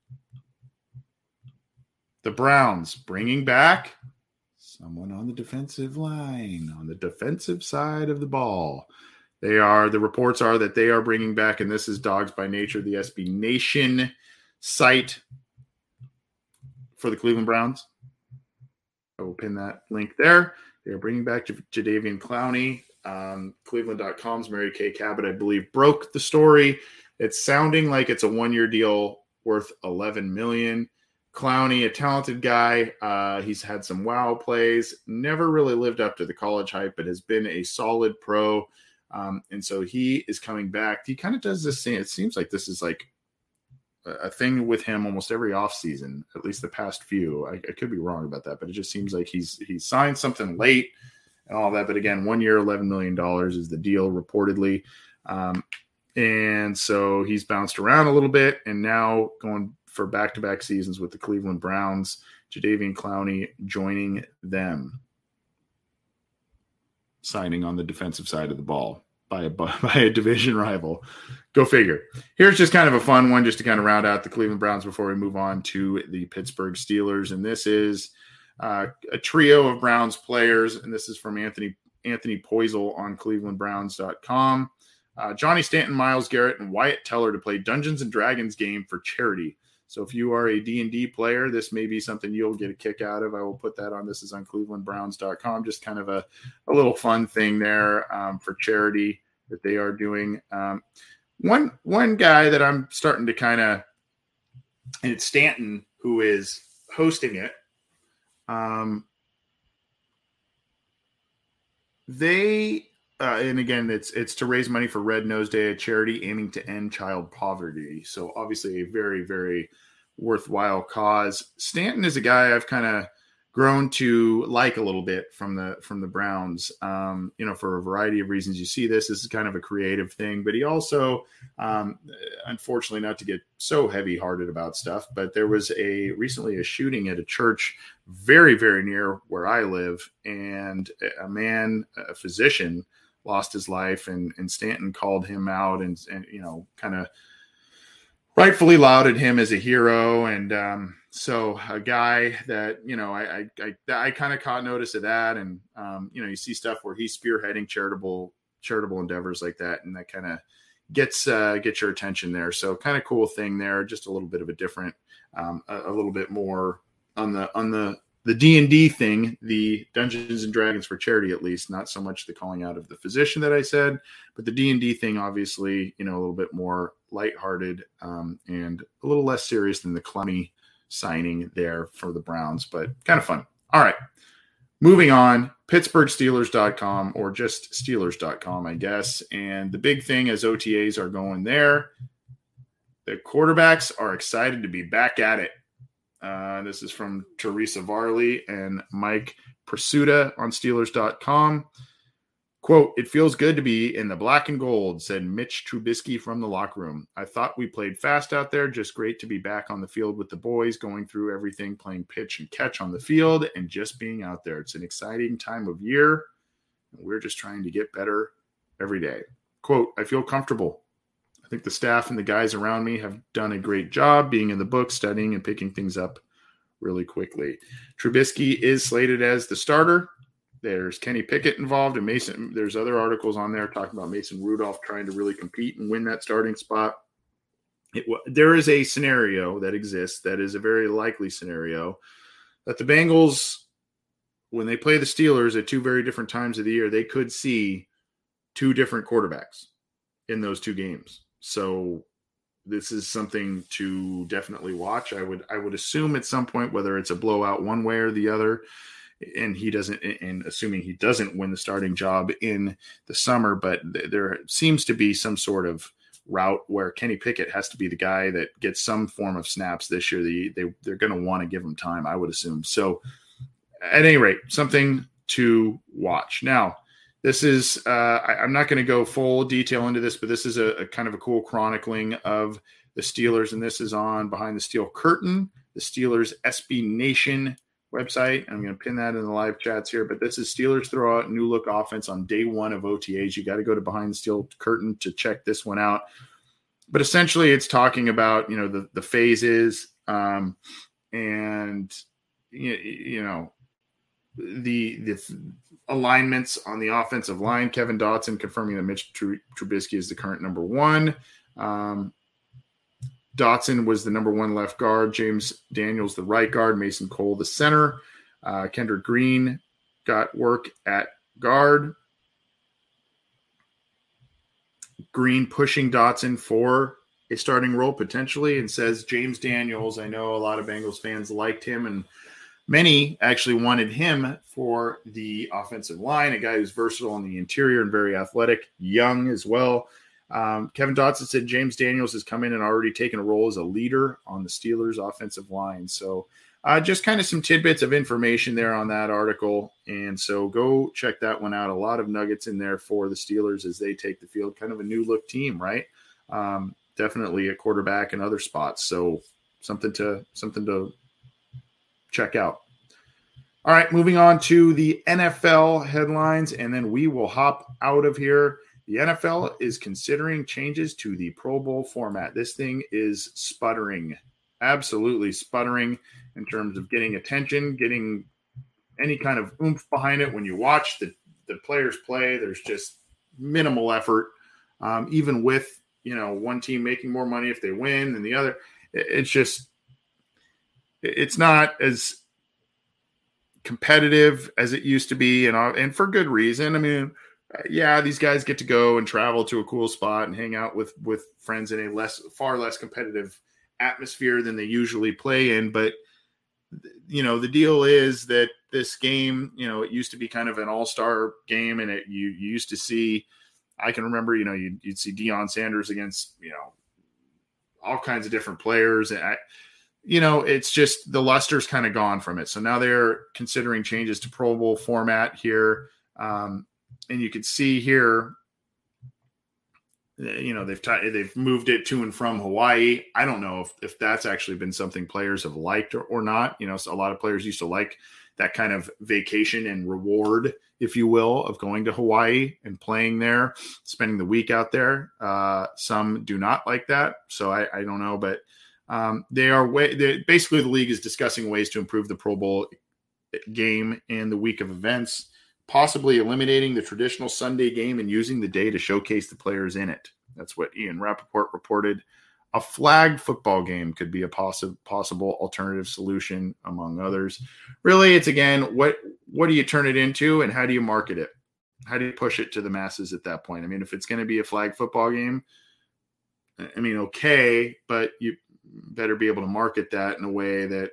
The Browns bringing back someone on the defensive line, on the defensive side of the ball. They are, the reports are that they are bringing back, and this is Dogs by Nature, the S B Nation site for the Cleveland Browns. I will pin that link there. They are bringing back J- Jadeveon Clowney. Um, Cleveland dot com's Mary Kay Cabot, I believe, broke the story. It's sounding like it's a one-year deal worth eleven million dollars. Clowney, a talented guy. Uh, he's had some wow plays. Never really lived up to the college hype, but has been a solid pro. Um, and so he is coming back. He kind of does this thing. It seems like this is like a thing with him almost every offseason, at least the past few. I, I could be wrong about that, but it just seems like he's he's signed something late and all that. But again, one year, eleven million dollars is the deal reportedly. Um, and so he's bounced around a little bit and now going for back-to-back seasons with the Cleveland Browns. Jadeveon Clowney joining them, signing on the defensive side of the ball by a, by a division rival. Go figure. Here's just kind of a fun one just to kind of round out the Cleveland Browns before we move on to the Pittsburgh Steelers. And this is uh, a trio of Browns players, and this is from Anthony Anthony Poisel on Cleveland Browns dot com. Uh, Johnny Stanton, Myles Garrett, and Wyatt Teller to play Dungeons and Dragons game for charity. So if you are a D and D player, this may be something you'll get a kick out of. I will put that on. This is on Cleveland Browns dot com. Just kind of a, a little fun thing there um, for charity that they are doing. Um, one one guy that I'm starting to kind of, and it's Stanton who is hosting it. Um, they uh, and again, it's it's to raise money for Red Nose Day, a charity aiming to end child poverty. So obviously a very, very worthwhile cause. Stanton is a guy I've kind of grown to like a little bit from the from the Browns, um, you know, for a variety of reasons. You see this, this is kind of a creative thing, but he also, um, unfortunately, not to get so heavy-hearted about stuff, but there was a recently a shooting at a church very, very near where I live, and a man, a physician, lost his life, and, and Stanton called him out and, and you know, kind of rightfully lauded him as a hero. And um, so a guy that, you know, I I, I, I kind of caught notice of that. And, um, you know, you see stuff where he's spearheading charitable charitable endeavors like that, and that kind of gets uh, gets your attention there. So kind of cool thing there, just a little bit of a different, um, a, a little bit more on the on the the D and D thing, the Dungeons and Dragons for charity, at least, not so much the calling out of the physician that I said, but the D and D thing, obviously, you know, a little bit more lighthearted um, and a little less serious than the Clowney signing there for the Browns, but kind of fun. All right. moving on, Pittsburgh Steelers dot com or just Steelers dot com, I guess. And the big thing as O T As are going there, the quarterbacks are excited to be back at it. Uh, this is from Teresa Varley and Mike Pursuta on Steelers dot com. Quote, "It feels good to be in the black and gold," said Mitch Trubisky from the locker room. "I thought we played fast out there. Just great to be back on the field with the boys, going through everything, playing pitch and catch on the field, and just being out there. It's an exciting time of year. And we're just trying to get better every day." Quote, "I feel comfortable. I think the staff and the guys around me have done a great job being in the book, studying, and picking things up really quickly." Trubisky is slated as the starter. There's Kenny Pickett involved, and Mason. There's other articles on there talking about Mason Rudolph trying to really compete and win that starting spot. It, there is a scenario that exists that is a very likely scenario that the Bengals, when they play the Steelers at two very different times of the year, they could see two different quarterbacks in those two games. So this is something to definitely watch. I would I would assume at some point, whether it's a blowout one way or the other, and he doesn't, and assuming he doesn't win the starting job in the summer, but th- there seems to be some sort of route where Kenny Pickett has to be the guy that gets some form of snaps this year. They, they, they're going to want to give him time, I would assume. So at any rate, something to watch. Now, this is, uh, I, I'm not going to go full detail into this, but this is a, a kind of a cool chronicling of the Steelers, and this is on Behind the Steel Curtain, the Steelers S B Nation website. I'm going to pin that in the live chats here, but this is Steelers throw out new look offense on day one of O T As. You got to go to Behind the Steel Curtain to check this one out. But essentially it's talking about, you know, the, the phases um, and, you, you know, the, the alignments on the offensive line. Kevin Dotson confirming that Mitch Trubisky is the current number one. Um, Dotson was the number one left guard. James Daniels, the right guard. Mason Cole, the center. Uh, Kendrick Green got work at guard. Green pushing Dotson for a starting role potentially, and says James Daniels, I know a lot of Bengals fans liked him, and many actually wanted him for the offensive line, a guy who's versatile on the interior and very athletic, young as well. Um, Kevin Dotson said James Daniels has come in and already taken a role as a leader on the Steelers offensive line. So uh, just kind of some tidbits of information there on that article. And so go check that one out. A lot of nuggets in there for the Steelers as they take the field. Kind of a new look team, right? Um, definitely a quarterback and other spots. So something to, something to check out. All right, moving on to the N F L headlines, and then we will hop out of here. The N F L is considering changes to the Pro Bowl format. This thing is sputtering, absolutely sputtering in terms of getting attention, getting any kind of oomph behind it. When you watch the, the players play, there's just minimal effort. Um, even with, you know, one team making more money if they win than the other, it's just, it's not as competitive as it used to be, and and for good reason. I mean, yeah, these guys get to go and travel to a cool spot and hang out with with friends in a less, far less competitive atmosphere than they usually play in. But you know, the deal is that this game, you know, it used to be kind of an all-star game, and it you, you used to see. I can remember, you know, you'd, you'd see Deion Sanders against, you know, all kinds of different players, and I, you know, it's just the luster's kind of gone from it. So now they're considering changes to Pro Bowl format here. Um, and you can see here, you know, they've t- they've moved it to and from Hawaii. I don't know if, if that's actually been something players have liked or, or not. You know, so a lot of players used to like that kind of vacation and reward, if you will, of going to Hawaii and playing there, spending the week out there. Uh, some do not like that. So I, I don't know, but Um, they are way, basically the league is discussing ways to improve the Pro Bowl game and the week of events, possibly eliminating the traditional Sunday game and using the day to showcase the players in it. That's what Ian Rappaport reported. A flag football game could be a possi- possible alternative solution, among others. Really, it's again, what what do you turn it into, and how do you market it? How do you push it to the masses at that point? I mean, if it's going to be a flag football game, I mean, okay, but you better be able to market that in a way that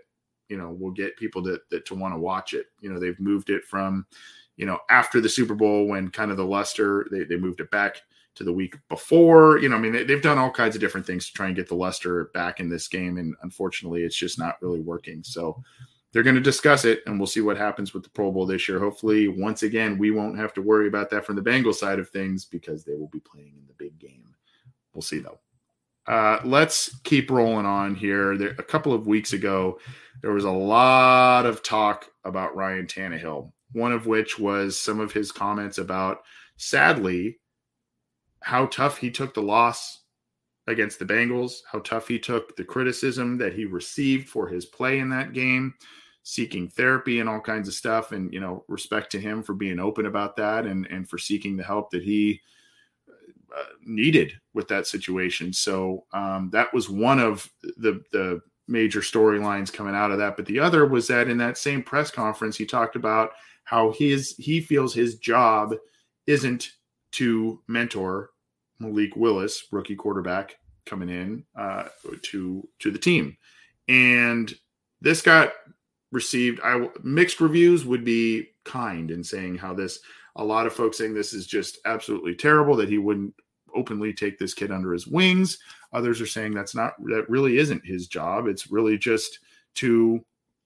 you know, will get people to, that to want to watch it. You know, they've moved it from, you know, after the Super Bowl when kind of the luster, they, they moved it back to the week before. You know, I mean, they, they've done all kinds of different things to try and get the luster back in this game. And unfortunately, it's just not really working. So they're going to discuss it, and we'll see what happens with the Pro Bowl this year. Hopefully, once again, we won't have to worry about that from the Bengals side of things because they will be playing in the big game. We'll see, though. Uh, let's keep rolling on here. There, a couple of weeks ago, there was a lot of talk about Ryan Tannehill, one of which was some of his comments about, sadly, how tough he took the loss against the Bengals, how tough he took the criticism that he received for his play in that game, seeking therapy and all kinds of stuff. And, you know, respect to him for being open about that and, and for seeking the help that he uh, needed with that situation. So um, that was one of the, the major storylines coming out of that. But the other was that in that same press conference, he talked about how his, he feels his job isn't to mentor Malik Willis, rookie quarterback coming in uh, to, to the team. And this got received I, mixed reviews would be kind in saying how this, a lot of folks saying this is just absolutely terrible, that he wouldn't openly take this kid under his wings. Others are saying that's not, that really isn't his job. It's really just to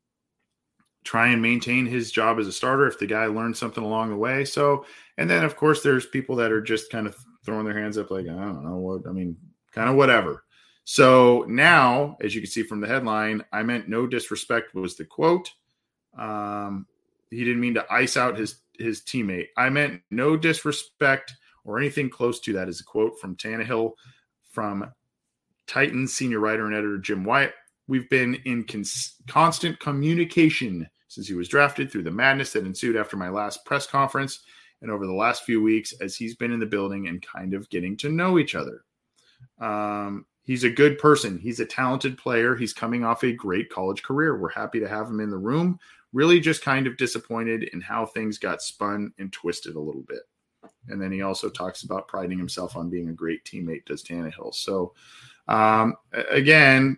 try and maintain his job as a starter if the guy learned something along the way. So, and then of course there's people that are just kind of throwing their hands up like, I don't know what, I mean, kind of whatever. So now, as you can see from the headline, I meant no disrespect was the quote. Um, he didn't mean to ice out his, his teammate. I meant no disrespect or anything close to that is a quote from Tannehill from Titans senior writer and editor Jim Wyatt. We've been in cons- constant communication since he was drafted through the madness that ensued after my last press conference and over the last few weeks as he's been in the building and kind of getting to know each other. Um, he's a good person. He's a talented player. He's coming off a great college career. We're happy to have him in the room. Really just kind of disappointed in how things got spun and twisted a little bit. And then he also talks about priding himself on being a great teammate, does Tannehill. So, um, again,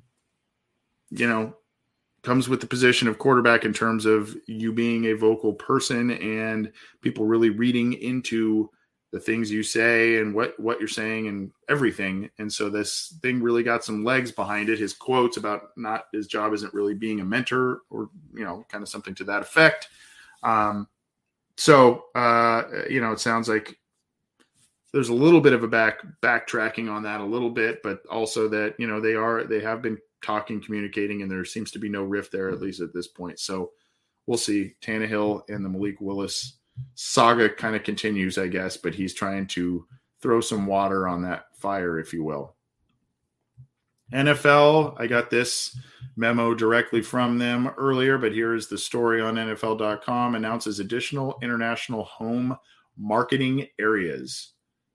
you know, comes with the position of quarterback in terms of you being a vocal person and people really reading into the things you say and what, what you're saying and everything. And so this thing really got some legs behind it. His quotes about not his job isn't really being a mentor or, you know, kind of something to that effect. Um, so, uh, you know, it sounds like there's a little bit of a back backtracking on that a little bit, but also that, you know, they are, they have been talking, communicating, and there seems to be no rift there, at least at this point. So we'll see. Tannehill and the Malik Willis saga kind of continues, I guess, but he's trying to throw some water on that fire, if you will. N F L, I got this memo directly from them earlier, but here's the story on N F L dot com. Announces additional international home marketing areas.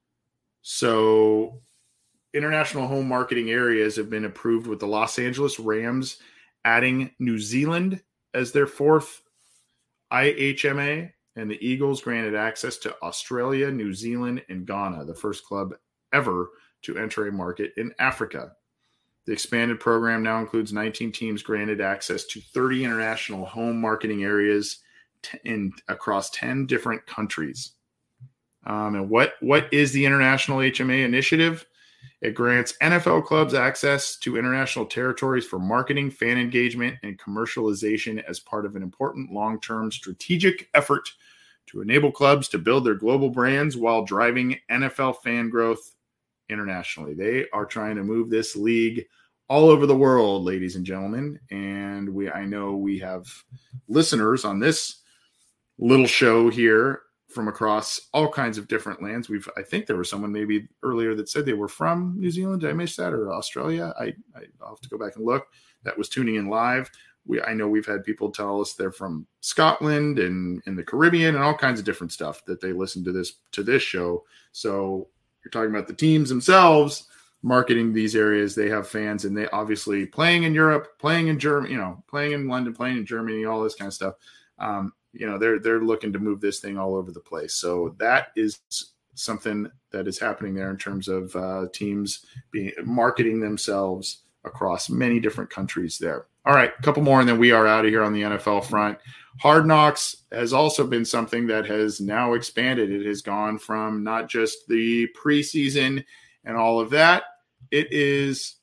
So international home marketing areas have been approved with the Los Angeles Rams adding New Zealand as their fourth I H M A, and the Eagles granted access to Australia, New Zealand, and Ghana, the first club ever to enter a market in Africa. The expanded program now includes nineteen teams granted access to thirty international home marketing areas in across ten different countries. Um, and what, what is the International H M A initiative? It grants N F L clubs access to international territories for marketing, fan engagement, and commercialization as part of an important long-term strategic effort to enable clubs to build their global brands while driving N F L fan growth internationally. They are trying to move this league all over the world, ladies and gentlemen. And we, I know we have listeners on this little show here from across all kinds of different lands. We've, I think there was someone maybe earlier that said they were from New Zealand. Did I miss that? Or Australia? I, I, I'll have to go back and look. That was tuning in live. We, I know we've had people tell us they're from Scotland and in the Caribbean and all kinds of different stuff that they listen to this, to this show. So you're talking about the teams themselves marketing these areas. They have fans, and they obviously playing in Europe, playing in Germany, you know, playing in London, playing in Germany, all this kind of stuff. Um, you know, they're, they're looking to move this thing all over the place. So that is something that is happening there in terms of uh, teams being marketing themselves across many different countries there. All right, a couple more, and then we are out of here on the N F L front. Hard Knocks has also been something that has now expanded. It has gone from not just the preseason and all of that. It is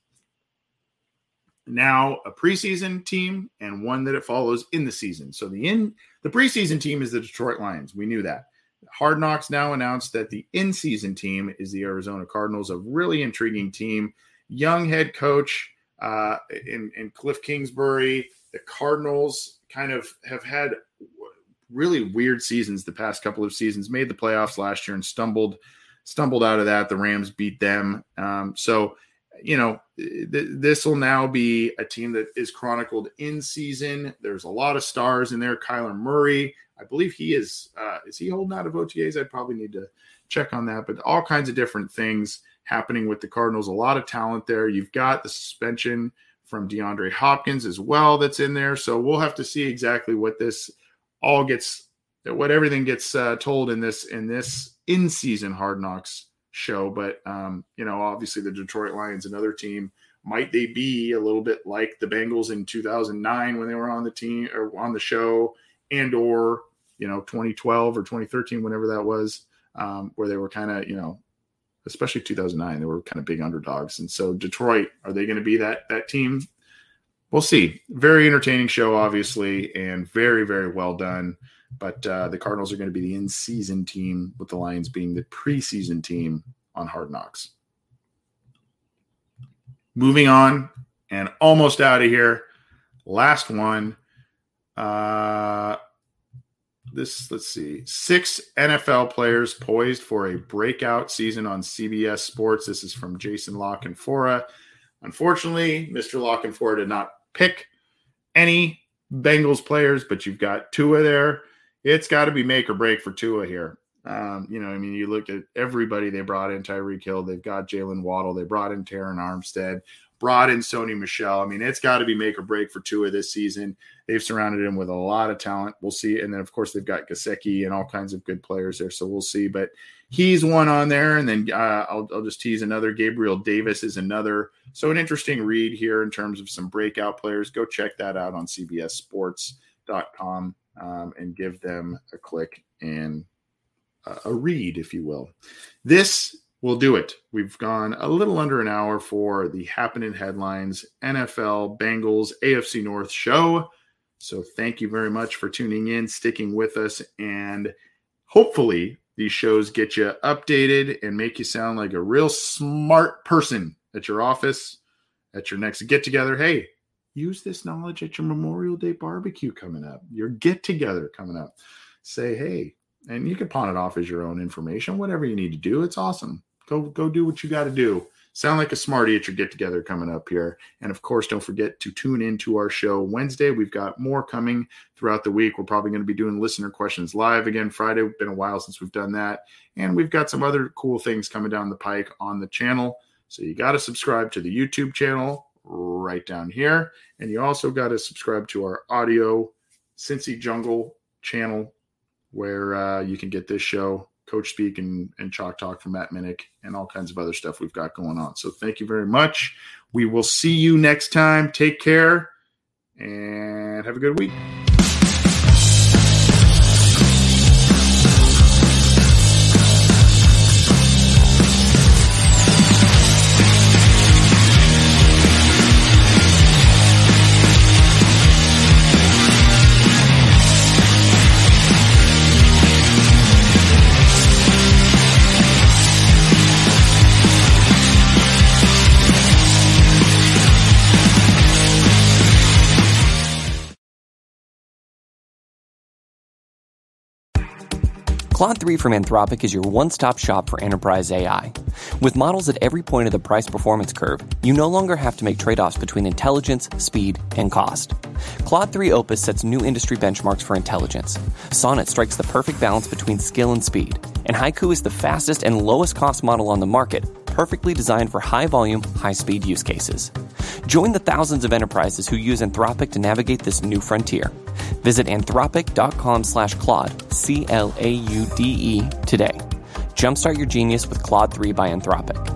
now a preseason team and one that it follows in the season. So the in the preseason team is the Detroit Lions. We knew that. Hard Knocks now announced that the in-season team is the Arizona Cardinals, a really intriguing team. Young head coach uh, in, in Cliff Kingsbury. The Cardinals kind of have had really weird seasons the past couple of seasons, made the playoffs last year and stumbled stumbled out of that. The Rams beat them. Um, so, you know, th- this will now be a team that is chronicled in season. There's a lot of stars in there. Kyler Murray, I believe he is, uh, is he holding out of O T As? I'd probably need to check on that, but all kinds of different things happening with the Cardinals. A lot of talent there. You've got the suspension from DeAndre Hopkins as well that's in there. So we'll have to see exactly what this all gets, what everything gets uh, told in this, in this in-season Hard Knocks show. But, um, you know, obviously the Detroit Lions, another team, might they be a little bit like the Bengals in two thousand nine when they were on the team or on the show, and, or, you know, twenty twelve or twenty thirteen, whenever that was, um, where they were kind of, you know, especially two thousand nine, they were kind of big underdogs. And so Detroit, are they going to be that, that team? We'll see. Very entertaining show, obviously, and very, very well done. But uh, the Cardinals are going to be the in-season team, with the Lions being the preseason team on Hard Knocks. Moving on and almost out of here. Last one. Uh, this, let's see. Six N F L players poised for a breakout season on C B S Sports. This is from Jason La Canfora. Unfortunately, Mister La Canfora did not pick any Bengals players, but you've got Tua there. It's got to be make or break for Tua here. Um, you know, I mean, you look at everybody they brought in. Tyreek Hill, they've got Jalen Waddle, they brought in Terron Armstead, brought in Sony Michel. I mean, it's got to be make or break for Tua this season. They've surrounded him with a lot of talent. We'll see. And then, of course, they've got Gesicki and all kinds of good players there. So we'll see. But he's one on there. And then uh, I'll, I'll just tease another. Gabriel Davis is another. So an interesting read here in terms of some breakout players. Go check that out on C B S sports dot com um, and give them a click and uh, a read, if you will. This will do it. We've gone a little under an hour for the Happening Headlines N F L Bengals A F C North show. So thank you very much for tuning in, sticking with us, and hopefully these shows get you updated and make you sound like a real smart person at your office, at your next get-together. Hey, use this knowledge at your Memorial Day barbecue coming up, your get-together coming up. Say, hey, and you can pawn it off as your own information, whatever you need to do. It's awesome. Go, go do what you got to do. Sound like a smarty at your get-together coming up here. And, of course, don't forget to tune into our show Wednesday. We've got more coming throughout the week. We're probably going to be doing listener questions live again Friday. It's been a while since we've done that. And we've got some other cool things coming down the pike on the channel. So you got to subscribe to the YouTube channel right down here. And you also got to subscribe to our audio Cincy Jungle channel, where uh, you can get this show, Coach Speak and, and Chalk Talk from Matt Minnick, and all kinds of other stuff we've got going on. So thank you very much. We will see you next time. Take care and have a good week. Claude three from Anthropic is your one-stop shop for enterprise A I. With models at every point of the price-performance curve, you no longer have to make trade-offs between intelligence, speed, and cost. Claude three Opus sets new industry benchmarks for intelligence. Sonnet strikes the perfect balance between skill and speed. And Haiku is the fastest and lowest-cost model on the market, perfectly designed for high-volume, high-speed use cases. Join the thousands of enterprises who use Anthropic to navigate this new frontier. Visit anthropic.com slash Claude, C L A U D E, today. Jumpstart your genius with Claude three by Anthropic.